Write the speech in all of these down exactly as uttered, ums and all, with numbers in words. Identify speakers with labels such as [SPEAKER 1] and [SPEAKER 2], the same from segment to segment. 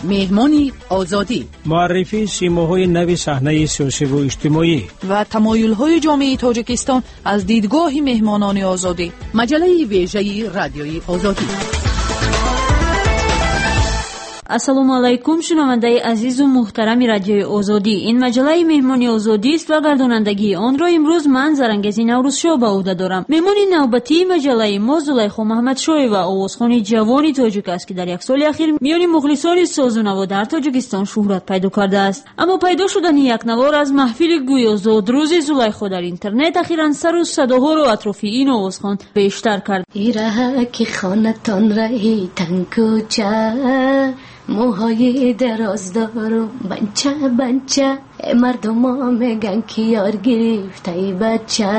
[SPEAKER 1] مهمانی آزادی،
[SPEAKER 2] معرفی سیماهای نوی صحنه سیاسی و اجتماعی
[SPEAKER 1] و تمایل‌های جامعه تاجیکستان از دیدگاه مهمانان آزادی. مجله ویژه رادیوی آزادی.
[SPEAKER 3] ассалому алайкум шунавандаи азизу муҳтарами радиои озодӣ. Ин маҷалаи меҳмони озодист ва гардонандагии онро имрӯз ман Зарангези Наврӯзшоҳ ба ӯҳда дорам. меҳмони навбатии маҷалаи мо Зулайхо Маҳмадшоева, овозхони ҷавони тоҷик аст ки дар як соли ахир миёни мухлисони созунаво дар Тоҷикистон шӯҳрат пайдо кардааст. аммо пайдо шудани як навор аз маҳфили гӯё зодрӯзи Зулайхо дар интернет ахиран сару садоҳоро атрофи ин овозхон бештар кард.
[SPEAKER 4] ایرکی خانتان رای تنکوچه موهای دراز دارم بنچه بنچه مردم ها میگن که یار گرفته ای بچه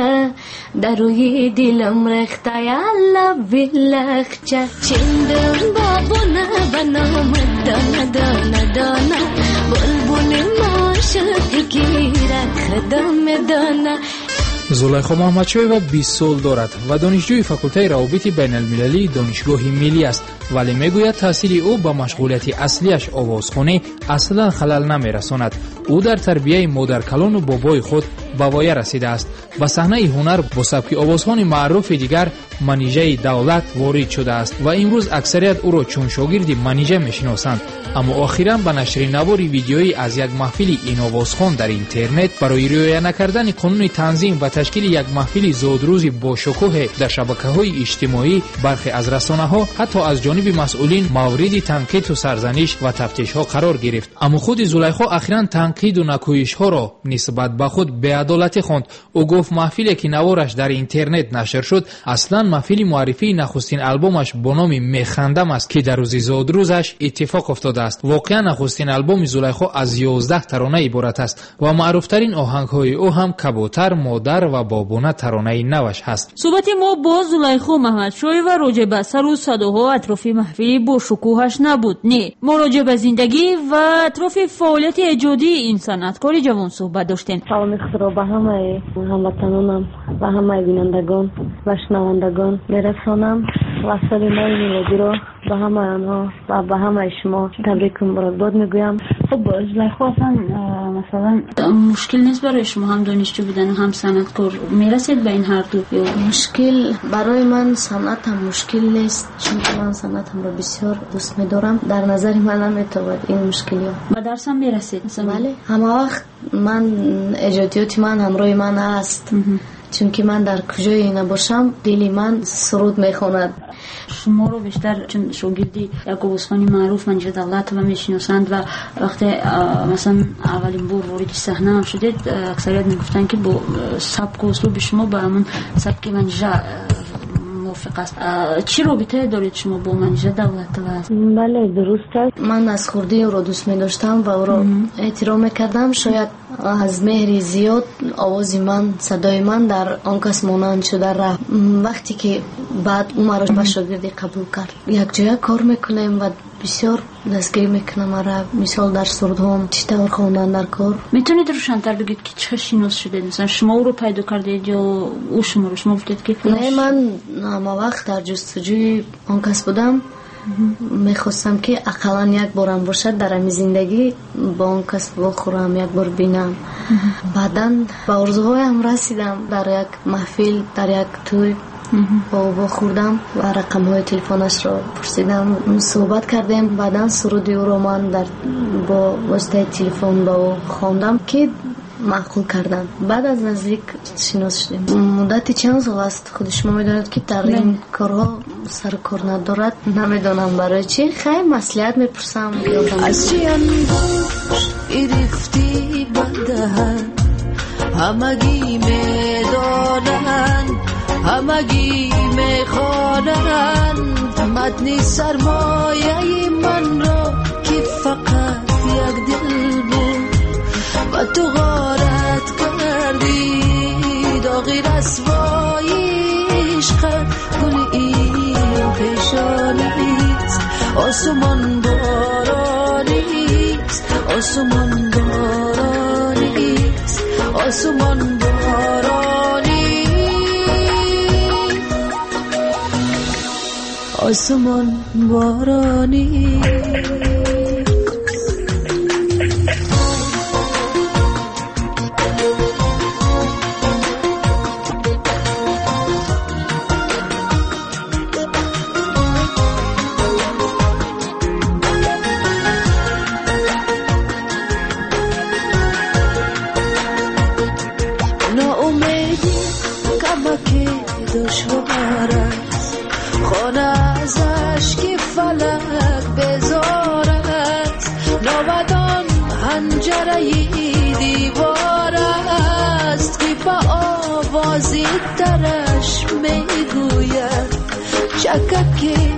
[SPEAKER 4] در روی دلم رخته یالا بلخچه چندم بابونه بنام دانه دانه دانه بلبل ما شد گیره خدام دانه.
[SPEAKER 5] زلیخا محمدشویوا بیست سال دارد و دانشجوی فاکولته روابط بین المللی دانشگاه ملی است، ولی میگوید تحصیل او با مشغولیت اصلیش آوازخوانی اصلا خلل نمیرساند. او در تربیه مادرکلان و بابای خود به وایه رسیده است. به صحنه هنر با سبک آوازخوان معروف دیگر منیژه دولت وارد شده است و امروز اکثریت او را چون شاگرد منیژه میشناسند. اما آخرا به نشر نواری ویدیویی از یک محفل این آوازخوان در اینترنت برای رعایت نکردن قانون تنظیم و تشکیل یک محفل زادروز با شکوه در شبکه‌های اجتماعی برخی از رسانه‌ها حتی از جانب مسئولین مورد تنقید و سرزنش و تفتیش‌ها قرار گرفت. اما خود زلیخا اخیراً تنقید و نکویش‌ها را نسبت به خود بی‌عدالتی خواند. او گفت محفلی که نوارش در اینترنت نشر شد اصلاً محفل معرفی نخستین آلبومش با نام میخندم است که در روز زادروزش اتفاق افتاده است. واقعاً نخستین آلبوم زلیخا از یازده ترانه عبارت است و معروف‌ترین آهنگ‌های او هم کبوتر، مادر و بابونه ترانه نوش هست.
[SPEAKER 3] صحبت ما با زلیخا محمدشویوا راجع به سر و صداها اطراف محفل با شکوهش نبود. نه، ما راجع به زندگی و اطراف فعالیت ایجادی این صنعتکار جوان صحبت داشتیم.
[SPEAKER 4] سلام خدا به همه هموطنانم و همه بینندگان و شنوندگان میرسانم و سلام میلادی را به همه آنها و به همه شما تبریک و مبارکباد میگویم.
[SPEAKER 3] خب زلیخا اصلا مثلا مشکل نیست برای شما هم دانشجو بودن هم صنعتکار، میرسید به این هر دو؟
[SPEAKER 4] مشکل برای من صنعت هم مشکل نیست، چون من صنعت هم را بسیار دوست میدارم. در نظر من هم میتواند این مشکلی ها
[SPEAKER 3] به درس هم میرسید؟
[SPEAKER 4] بله، همه وقت من ایجادیات من همراه من هست، چون که من در کجای نباشم دلی من سرود میخواند.
[SPEAKER 3] شما رو بیشتر چون شاگردی یک آوازخوانی معروف منیژه دولت و میشناسند و وقتی مثلا اولین بار وارد صحنه هم شدید اکثریت میگفتن که با سبک و اسلوب شما با همون سبک منیژه موافق است. چی رابطه دارید شما با منیژه دولت و؟
[SPEAKER 4] بله درست است. من از خردی او را دوست می داشتم و او را احترام میکردم. شاید از مهر زیاد آواز من، صدای من در آن کس مانند شده رفت. وقتی که بعد او مرا به شاگردی قبول کرد، یک جای کار میکنیم و بسیار دستگیری میکنم. مرا مثال در سرودهام چطور خواندن در کار.
[SPEAKER 3] میتونید روشن‌تر بگید که چه شناس شدید؟ مثلا شما او رو پیدا کردید یا او شما رو؟ شما گفتید که
[SPEAKER 4] نه، من همه وقت در جستجوی آن کس بودم. میخواستم که اقلا یک بارم باشد در این زندگی با اون کس بخورم، یک بار بینم. بعداً به آرزوهایم رسیدم. در یک محفل، در یک توی با او بخوردم و رقم های تلفنش را پرسیدم، صحبت کردیم. بعداً سرودی او را من در با واسطه تلفن با او خواندم که معقول کردن. بعد از نزدیک شناس شدیم. مدتی چند سال است خود شما میدونید که در این کارها سر کار ندارد. نمیدونم برای چی. خیلی مصلحت میپرسم.
[SPEAKER 6] از چی انگوش گرفتی بدهن، همگی میدانن همگی میخوانن متن سرمایه من را که فقط یک دل بود و تو غارت کردی داغی رسوایی عشقت گل این پیشانیست آسمان بارانیست آسمان بارانیست آسمان بارانی آسمان بارانی کن ازش که فلک بذارد نوبدان هنجره دیوار است که با آوازی درش میگوید چککی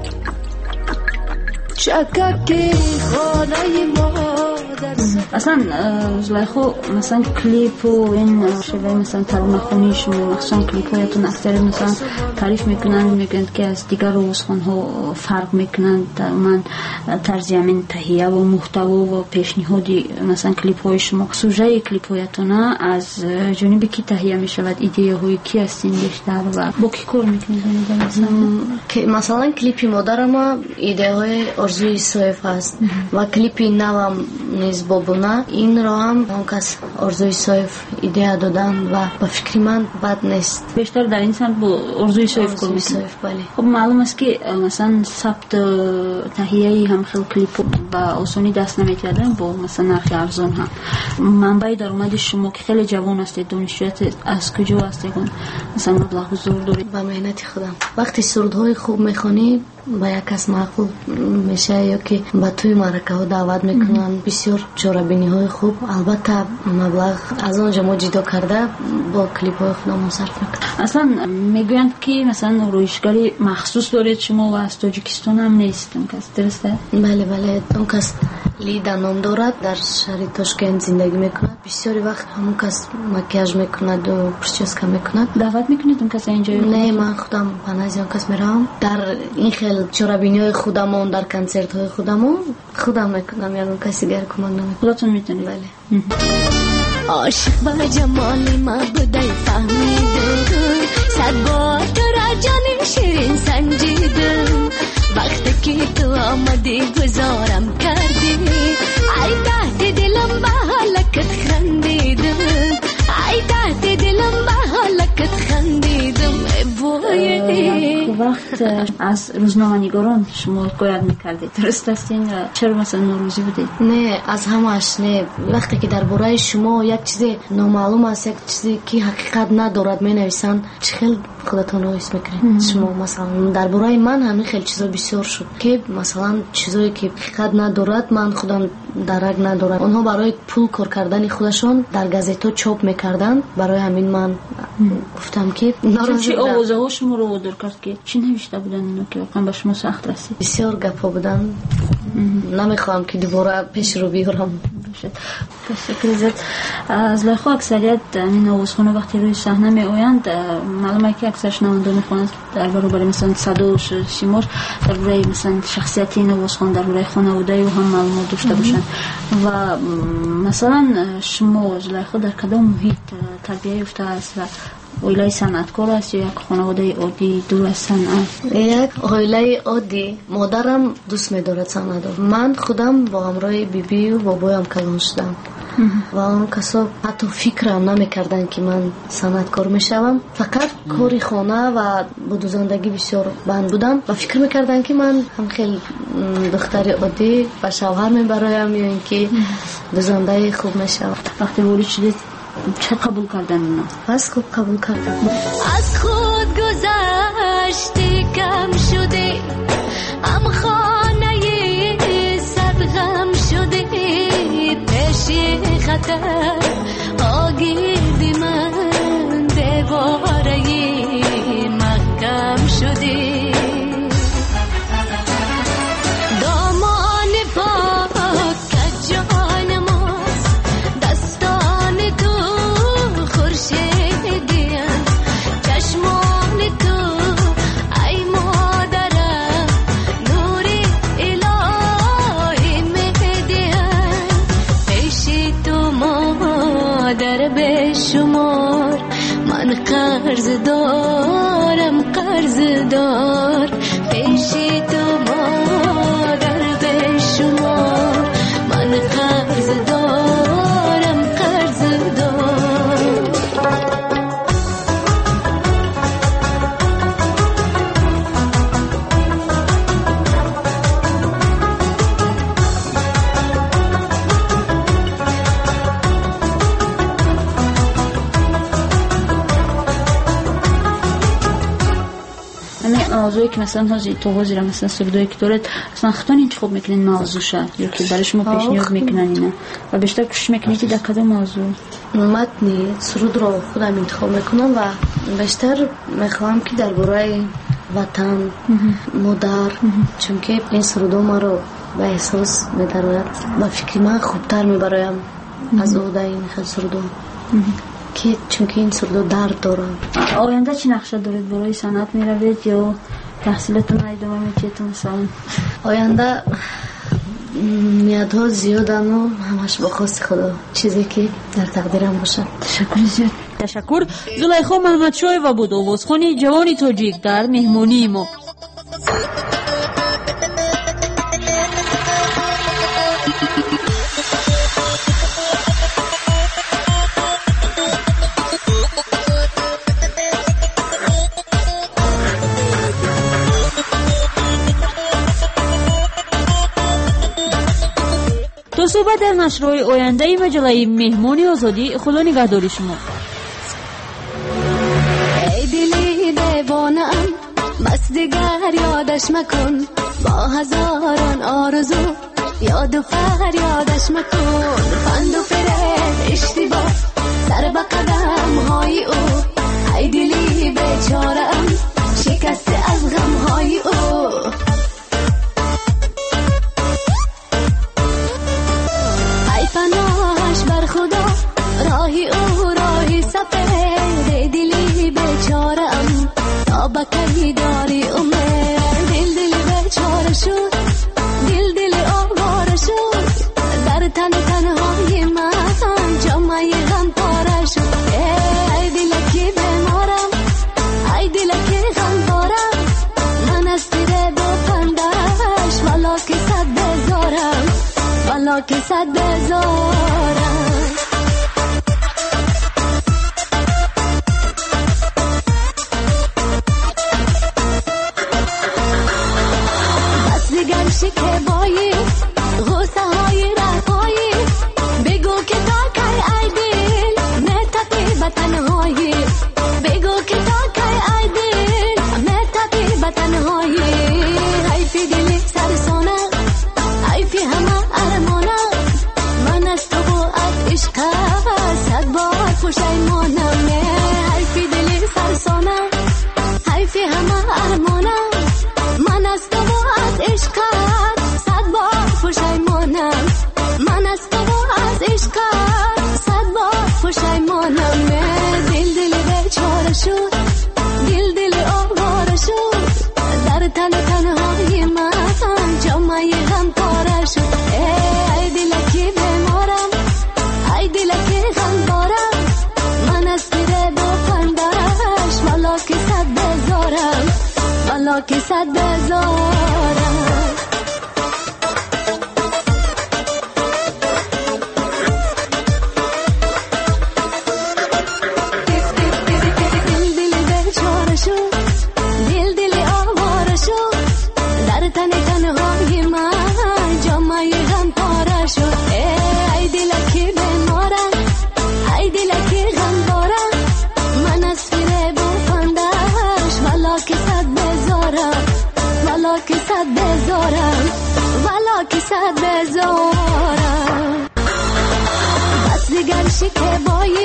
[SPEAKER 6] چککی خانه مادر.
[SPEAKER 3] اصلا زلیخو مثلا کلیپ و این شبه مثلا ترانه خونی شما مخصوصا کلیپ هایتون اکثر مثلا تعریف میکنند میگند که از دیگر روزخون ها فرق میکنند من طرز همین تهیه و محتوا و پیشنهادی مثلا کلیپ های شما سوژه کلیپ هایتون از جانب کی تهیه میشود ایده های کی هستین بیشتر و با کی کار میکنید مثلا
[SPEAKER 4] که مثلا کلیپ مادر ما ایده های آرزوی سویف هست و کلیپ نوام نیز بابونا این را هم اون کس آرزوی سویف ایده دادن و با فکر من بد نیست.
[SPEAKER 3] بیشتر در این سمت با آرزوی سویف کار میکنید. خب معلوم است که مثلا ثبت تهیه هم خیلی کلیپ با آسانی دست نمیکردن با مثلا نرخ ارزان هم. منبع درآمد شما که خیلی جوان هستید دانشجویت از کجا هستید مثلا مبلغ حضور دارید؟
[SPEAKER 4] با مهنت خودم. وقتی سرودهای خوب میخونی با یک کس معقول میشه یا که با توی معرکه ها دعوت میکنن بسیار چاره‌بینی های خوب البته مبلغ از آنجا ما جدا کرده با کلیپ های خودم مصرف میکنم.
[SPEAKER 3] اصلا میگویند که مثلا رویشگری مخصوص دارید شما و از تاجیکستان هم نیست اون کس درسته؟
[SPEAKER 4] بله بله اون کس لیدا نام دارد در شهر تاشکند زندگی میکند بسیاری وقت همون کس مکیاژ میکند و پرچسکا میکند.
[SPEAKER 3] دعوت میکنید اون کس اینجا؟
[SPEAKER 4] نه من خودم پناهی اون کس میرم در این خیل چرابینی های خودمون در کنسرت های خودمون خودم میکنم یا اون کسی دیگر کمک نمیکنم.
[SPEAKER 3] خودتون میتونید؟
[SPEAKER 4] بله.
[SPEAKER 7] عاشق با جمال ما بودی فهمیدم صد بار تو را جان شیرین سنجیدم وقتی که تو آمدی گذارم کردی ای تحت دلم به حالکت خندیدم ای تحت دلم به حالکت خندیدم بویی.
[SPEAKER 3] وقت از روزنامه نگاران شما کار میکردید درست هستین؟ چرا مثلا نوروزی بودید؟
[SPEAKER 4] نه از همش نه. وقتی که درباره شما یک چیزی نامعلوم است یک چیزی که حقیقت ندارد مینویسن چه خیلی خودتون رو حس میکنید شما مثلا درباره من همین خیلی چیزا بسیار شد که مثلا چیزایی که حقیقت ندارد من خودم درک ندارم اونها برای پول کار کردن خودشون در گازیتا چاپ میکردن برای همین من گفتم که
[SPEAKER 3] چی آوازه ها شما رو وادار کرد که چی نوشته بودن اینا که واقعا به شما سخت رسید؟
[SPEAKER 4] بسیار گپا بودن نمیخوام که دوباره پیش رو بیارم.
[SPEAKER 3] تشکر از زلیخا اکثریت این آوازخوان‌ها وقتی روی صحنه می آیند معلومه که اکثر شنونده میخوانند در برابر مثلا صدا و شیمار درباره مثلا شخصیت این آوازخوان درباره خانواده و هم معلومات داشته باشند و مثلا شما زلیخا در کدام محیط تربیت یافته است و اویلای صنعتکار است یا یک خانواده عادی دور از صنعت؟
[SPEAKER 4] یک اویلای عادی. مادرم دوست می‌دارد صنعت. من خودم با همراه بیبی و بابایم کلان شدم و اون کسا حتی فکرم نمی‌کردن که من صنعتکار میشوم. فقط کاری خانه و با زندگی بسیار بند بودم و فکر می‌کردن که من هم خیلی دختر عادی و شوهر میبرایم یا اینکه زندگی خوب میشم.
[SPEAKER 3] وقتی وارد شدید چه قبول کردن اونا؟
[SPEAKER 4] بس خوب قبول کردن.
[SPEAKER 7] از خود گذشتی کم شده هم خانه صد غم شده پیش خطر آگیردی من دیواره محکم شده دربه
[SPEAKER 3] موضوعی که مثلا حاضی تو حاضی مثلا سردایی که دارد اصلا خطان انتخاب میکنین موضوع شد یا که برای شما پیشنهاد میکنن اینا و بیشتر کوشش میکنید که در کدام موضوع
[SPEAKER 4] متنی سرود رو خودم انتخاب میکنم و بیشتر میخوام که درباره وطن مادر چون که این سرود ما رو به احساس میدارد و فکر من خوبتر میبرایم از اوده این سرود که چون که این سرود درد دارم.
[SPEAKER 3] آینده چی نقشه دارید برای صنعت میروید یا تحصیلتون ادامه میدید مثلا؟
[SPEAKER 4] آینده میادها زیادن و همش با خواست خدا چیزی که در تقدیرم باشه.
[SPEAKER 3] تشکر زیاد. تشکر. زلیخا محمدشایوا بود آوازخوان جوان تاجیک در مهمانی ما. تا صحبت در نشرهای آینده مجله مهمانی آزادی خدا نگهداری شما.
[SPEAKER 7] ای دلی دیوانم بس دیگر یادش مکن با هزاران آرزو یاد و فریادش مکن خند و فریب اشتباه سر به قدم های او ای دلی بیچارم شکسته از غم های او ای پناهش بر خدا راهی او راهی سفر دلی بیچارم تا بکی داری امید دل دل بیچاره شد دل دل آواره شد در تن تنهای من جامعه غم پاره شد ای دلکی بیمارم ای دلکی غم دارم من از تیره دو پندش والا که صد بزارم والا که صد بزارم شکه بایی غصه های رفایی بگو که تا کای ای دل متتی بطنهایی بگو که تا کای ای دل متتی بطنهایی ای پی دلی سرسانه ای پی همه ارمانه من از تو با از عشق صد بار پشیمانم ای پی دلی سرسانه ای پی همه ارمانه من از تو با از عشق صد بار پشیمانم من از تو از عشق صد بار پشیمانم دل دل بیچاره شد دل دل آواره شد در تن تنهای من جامعه غم پاره شد ای دلکی بیمارم ای دلکی غم دارم من از تیره دو پندش والا که صد بزارم والا که صد بزارم شکه بایی